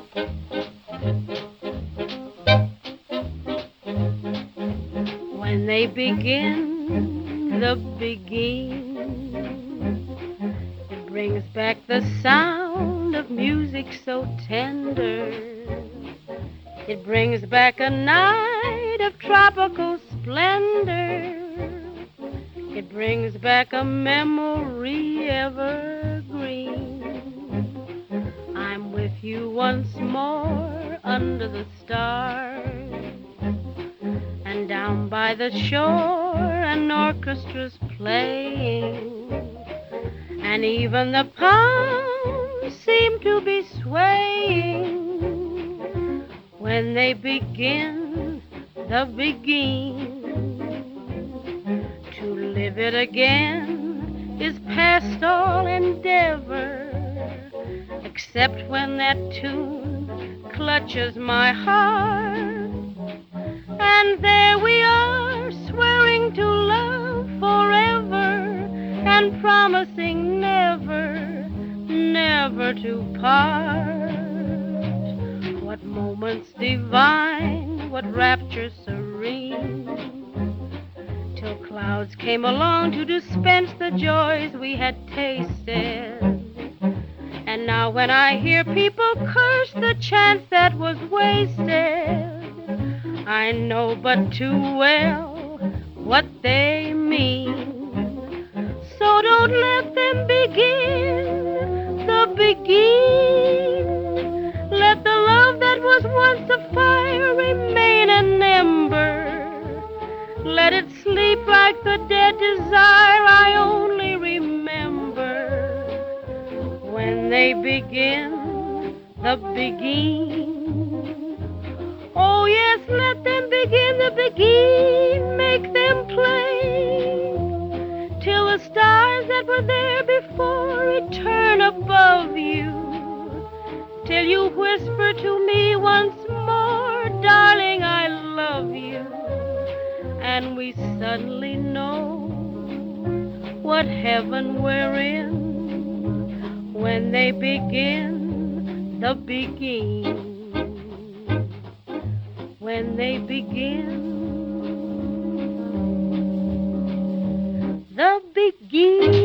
When they begin the begin, it brings back the sound of music so tender. It brings back a night of tropical splendor. It brings back a memory evergreen. I'm with you once more under the stars, and down by the shore an orchestra's playing, and even the palms seem to be swaying. When they begin the begin, to live it again is past all endeavor, except when that tune clutches my heart, and there we are swearing to love forever and promising never, never to part. What moments divine, what rapture serene, till clouds came along to dispense the joys we had tasted. And now when I hear people curse the chance that was wasted, I know but too well what they mean. So don't let them begin the begin. Let the love that was once a fire remain an ember. Let it sleep like the dead desire I only remember. When they begin the begin, oh yes, let them begin the begin. Make them play till the stars that were there before return above you, till you whisper to me once more, darling, I love you. And we suddenly know what heaven we're in when they begin the begin. When they begin the begin.